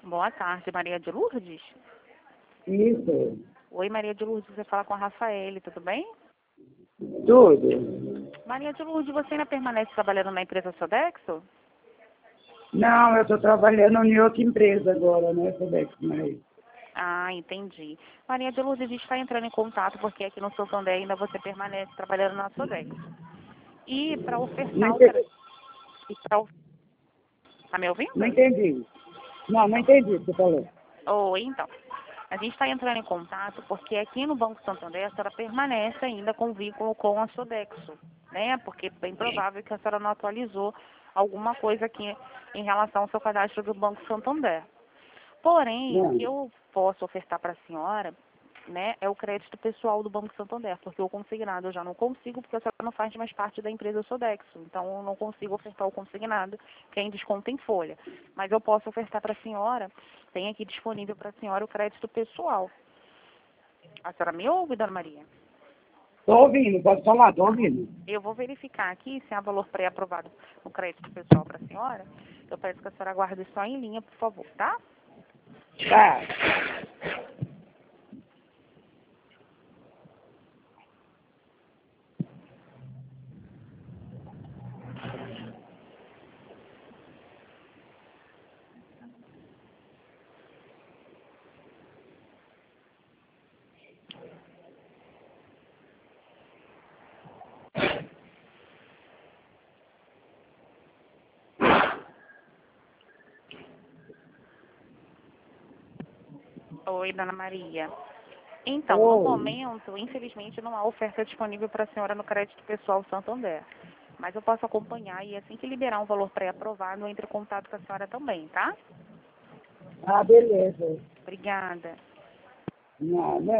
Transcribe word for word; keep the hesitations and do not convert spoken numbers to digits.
Boa tarde, Maria de Lourdes? Isso. Oi, Maria de Lourdes, você fala com a Rafaele, tudo bem? Tudo. Maria de Lourdes, você ainda permanece trabalhando na empresa Sodexo? Não, eu estou trabalhando em outra empresa agora, né, Sodex, mas... Ah, entendi. Maria de Lourdes, a gente está entrando em contato porque aqui no Santander ainda você permanece trabalhando na Sodexo. E para Não ofertar o... cre- entendi. E pra... Tá me Não ouvindo? entendi. Não, não Então. entendi o que você falou. Ou então. A gente está entrando em contato porque aqui no Banco Santander a senhora permanece ainda com o vínculo com a Sodexo, né? Porque é bem provável que a senhora não atualizou alguma coisa aqui em relação ao seu cadastro do Banco Santander. Porém, o Não. que eu posso ofertar para a senhora, né, é o crédito pessoal do Banco Santander, porque o consignado eu já não consigo, porque a senhora não faz mais parte da empresa Sodexo. Então, eu não consigo ofertar o consignado, que é em desconto em folha. Mas eu posso ofertar para a senhora, tem aqui disponível para a senhora o crédito pessoal. A senhora me ouve, dona Maria? Estou ouvindo, pode falar, estou ouvindo. Eu vou verificar aqui se há valor pré-aprovado no crédito pessoal para a senhora. Eu peço que a senhora aguarde só em linha, por favor, tá? Tá. Oi, dona Maria. Então, no Oi. momento, infelizmente, não há oferta disponível para a senhora no crédito pessoal Santander. Mas eu posso acompanhar e assim que liberar um valor pré-aprovado, eu entro em contato com a senhora também, tá? Ah, beleza. Obrigada. Não, não.